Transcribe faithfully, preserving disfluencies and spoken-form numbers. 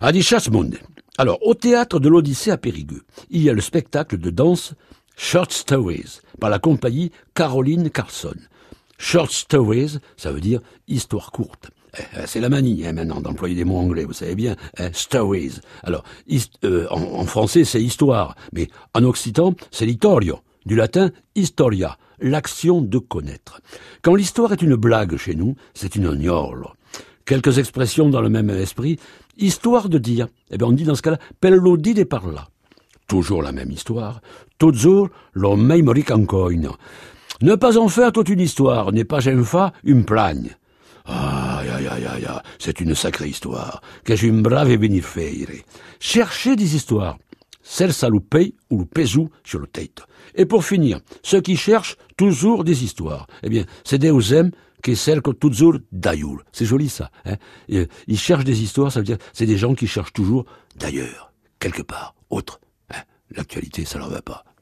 Adichatmonde. Alors, au théâtre de l'Odyssée à Périgueux, il y a le spectacle de danse Short Stories par la compagnie Caroline Carlson. Short Stories, ça veut dire histoire courte. Eh, c'est la manie hein, maintenant d'employer des mots anglais, vous savez bien. Hein, stories. Alors, hist- euh, en, en français, c'est histoire, mais en occitan, c'est littorio, du latin historia, l'action de connaître. Quand l'histoire est une blague chez nous, c'est une gnolo. Quelques expressions dans le même esprit, histoire de dire. Eh bien, on dit dans ce cas-là, pello dide parla. Toujours la même histoire, toujours lo même ricancoin. Ne pas en faire toute une histoire, n'est pas un fa, une plagne. Aïe, aïe, aïe, aïe, aïe, c'est une sacrée histoire, que j'ai une brave venir faire. Cherchez des histoires, celle ça loupé ou le pesou sur le tête. Et pour finir, ceux qui cherchent toujours des histoires, eh bien, c'est des osem qui cercano toujours d'ailleurs. C'est joli ça. Hein. Ils cherchent des histoires, ça veut dire c'est des gens qui cherchent toujours d'ailleurs, quelque part, autre. Hein. L'actualité, ça leur va pas.